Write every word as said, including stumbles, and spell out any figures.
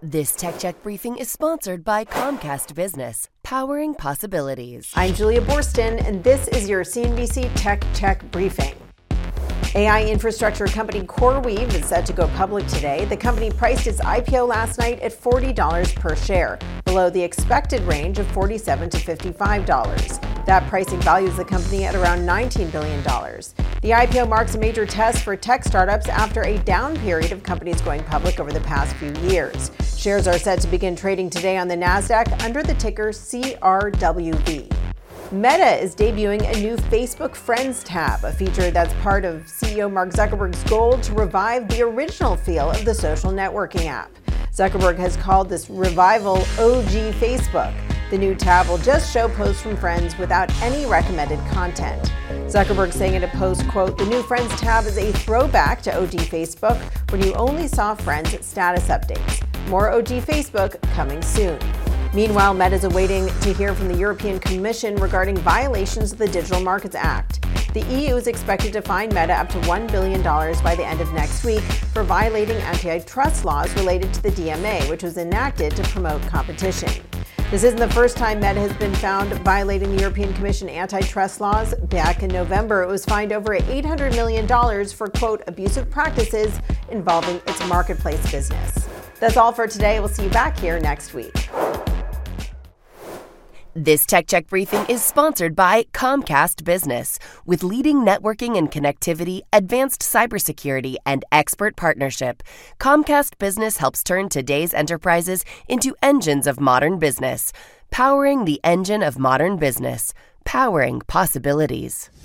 This Tech Check briefing is sponsored by Comcast Business, powering possibilities. I'm Julia Boorstin, and this is your C N B C Tech Check briefing. A I infrastructure company CoreWeave is set to go public today. The company priced its I P O last night at forty dollars per share, below the expected range of forty-seven to fifty-five dollars. That pricing values the company at around nineteen billion dollars. The I P O marks a major test for tech startups after a down period of companies going public over the past few years. Shares are set to begin trading today on the NASDAQ under the ticker C R W V. Meta is debuting a new Facebook Friends tab, a feature that's part of C E O Mark Zuckerberg's goal to revive the original feel of the social networking app. Zuckerberg has called this revival O G Facebook. The new tab will just show posts from friends without any recommended content. Zuckerberg saying in a post, quote, "The new Friends tab is a throwback to O G Facebook when you only saw friends status updates. More O G Facebook coming soon." Meanwhile, Meta is awaiting to hear from the European Commission regarding violations of the Digital Markets Act. The E U is expected to fine Meta up to one billion dollars by the end of next week for violating antitrust laws related to the D M A, which was enacted to promote competition. This isn't the first time Meta has been found violating the European Commission antitrust laws. Back in November, it was fined over eight hundred million dollars for, quote, abusive practices involving its marketplace business. That's all for today. We'll see you back here next week. This Tech Check briefing is sponsored by Comcast Business. With leading networking and connectivity, advanced cybersecurity, and expert partnership, Comcast Business helps turn today's enterprises into engines of modern business. Powering the engine of modern business. Powering possibilities.